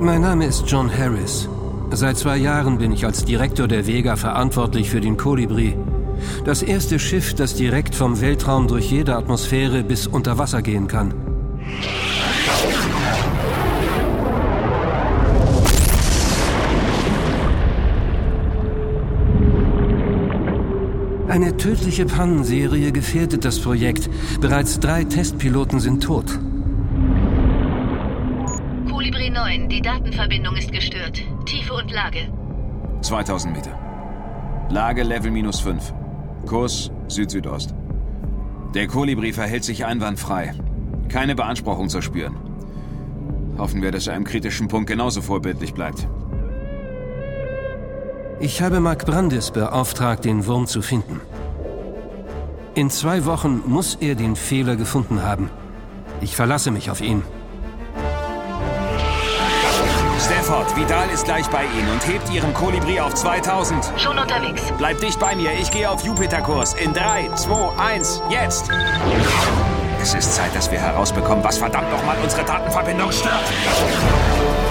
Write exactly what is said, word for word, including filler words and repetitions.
Mein Name ist John Harris. Seit zwei Jahren bin ich als Direktor der Vega verantwortlich für den Kolibri. Das erste Schiff, das direkt vom Weltraum durch jede Atmosphäre bis unter Wasser gehen kann. Eine tödliche Pannenserie gefährdet das Projekt. Bereits drei Testpiloten sind tot. Kolibri neun, die Datenverbindung ist gestört. Tiefe und Lage. zweitausend Meter. Lage Level minus fünf. Kurs Süd-Südost. Der Kolibri verhält sich einwandfrei. Keine Beanspruchung zu spüren. Hoffen wir, dass er im kritischen Punkt genauso vorbildlich bleibt. Ich habe Mark Brandis beauftragt, den Wurm zu finden. In zwei Wochen muss er den Fehler gefunden haben. Ich verlasse mich auf ihn. Stafford, Vidal ist gleich bei Ihnen und hebt Ihren Kolibri auf zweitausend. Schon unterwegs. Bleibt dicht bei mir, ich gehe auf Jupiter-Kurs. In drei, zwei, eins, jetzt! Es ist Zeit, dass wir herausbekommen, was verdammt nochmal unsere Datenverbindung stört.